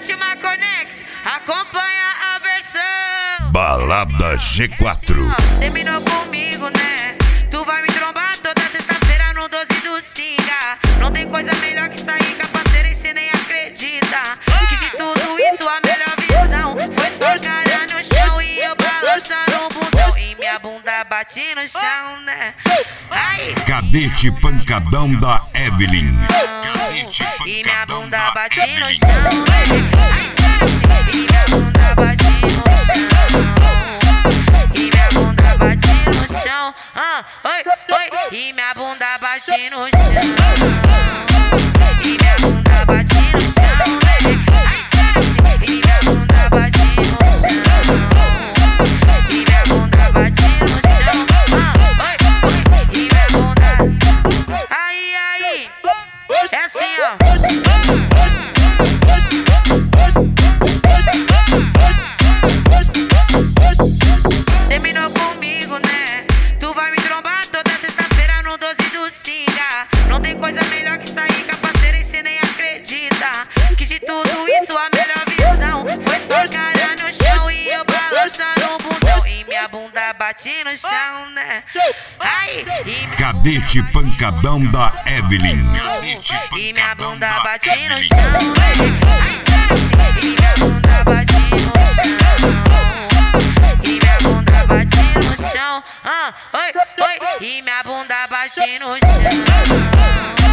Sétima Connex, acompanha a versão. Balada G4. Terminou comigo, né? Tu vai me trombar toda sexta-feira no 12 do Singa. Não tem coisa melhor que sair com a parceira e cê nem acredita. Que de tudo isso a melhor visão foi só cara no chão e eu balançando o bundão. E minha bunda bate no chão, né? Ai. Cadete pancadão da Evelyn. E minha bunda bate no chão, ai, Sete. E minha bunda bate no chão. E minha bunda bate no chão. Oi, oi. E minha bunda bate no chão. E minha bunda bate no chão, ai, Sete. E minha bunda bate no chão. E minha bunda bate no chão. Oi, oi. E minha bunda. Aí, aí. É assim, ó. Terminou comigo, né? Tu vai me trombar toda sexta-feira no 12 do Singa. Não tem coisa melhor que sair com a parceira e cê nem acredita. Que de tudo isso a melhor visão foi só cara no chão e eu balançando o bundão. E minha bunda bate no chão, né? Ai, Cadete pancadão da Evelyn. e minha bunda bate no chão, ai, Sete. E minha bunda bate no chão. E minha bunda bate no chão. Oi, oi. E minha bunda bate no chão.